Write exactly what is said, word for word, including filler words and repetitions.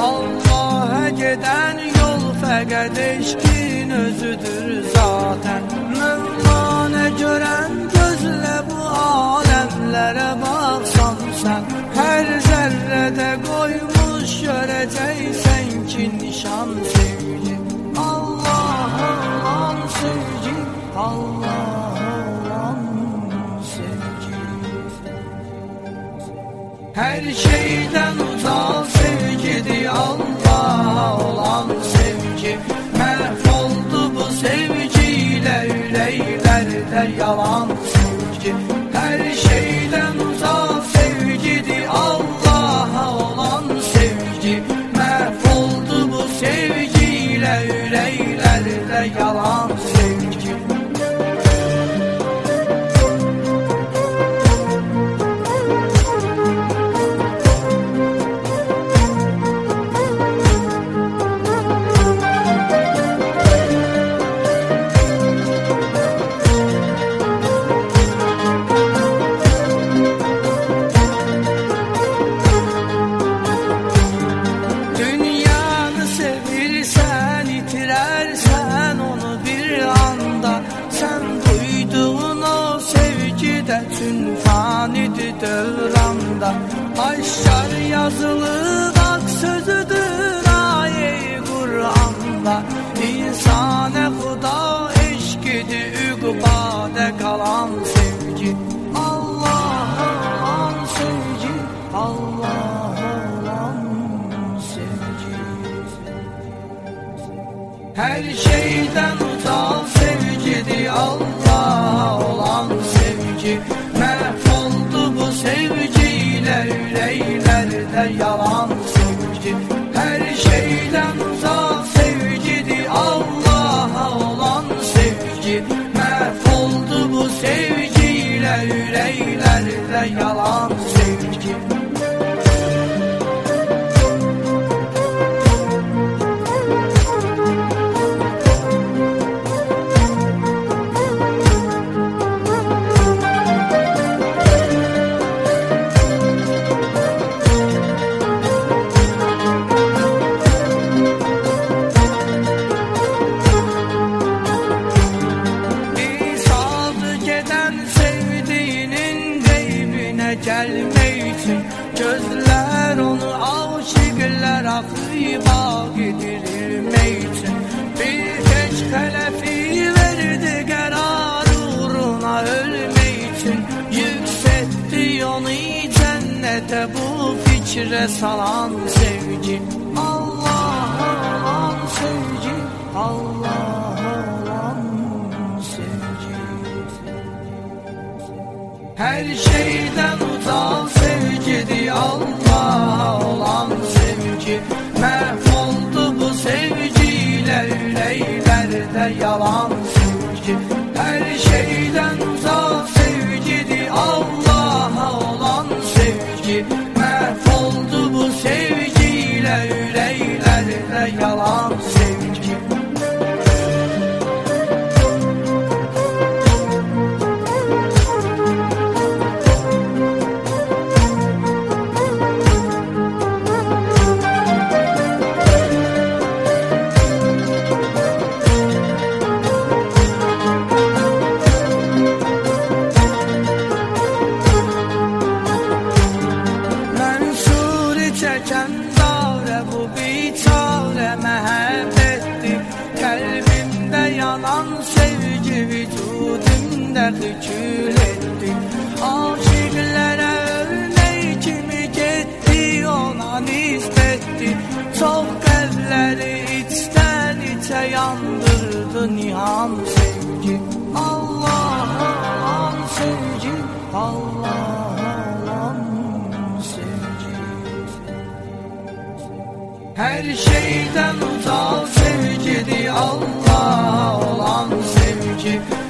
Allah'a giden yol fəqət eşqin özüdür zaten. Mövlanə görən gözlə bu aləmlərə baxsan sen, her zərrədə qoymuş görəcəksən ki nişan sevgi. Allah olan sevgi, Allah olan sevgi. Her şeyden uzak sevgidir Allah olan sevgi. Məhvoldu bu sevgiyle yüreklerde yalan sevgi. Her şeyden uzak sevgidir Allah'a olan sevgi. Məhvoldu bu sevgiyle yüreklerde yalan sevgi. Dövranda aşar yazılı bak sözüdür aye Kur'an'da. İnsane Huda eşkidir üqbade kalan sevgi. Allah olan sevgi, Allah olan sevgi. Her şeyden uzak sevgidir Allah olan sevgi. Məhvoldu bu sevgiyle yüreklerde yalan sevgi. Her şeyden uzak sevgidir Allah'a olan sevgi. Məhvoldu bu sevgiyle yüreklerde yalan sevgi. Gelmek için gözler onu aşıklar akıba gidirmek için. Bir geç telefi verdi karar uğruna ölmek için. Yükseltti onu cennete bu fikre salan sevgi. Allah olan sevgi, Allah olan sevgi. Her şeyden uzak sevgidir Allah olan sevgi. Məhvoldu bu sevgiyle yüreklerde yalan sevgi. Her şeyden uzak sevgidir Allah'a olan sevgi. Məhvoldu bu sevgiyle yüreklerde yalan sevgi. Çeken zare bu biçare məhəbbətdir. Kalbimde yanan sevgi vücudumda hükül etti. Aşıklara örnek kimi gitti ona nisbetti. Çok kalpleri içten içe yandırdı nihan sevgi. Allah olan sevgi, Allah olan sevgi. Her şeyden uzak sevgidir Allah olan sevgi.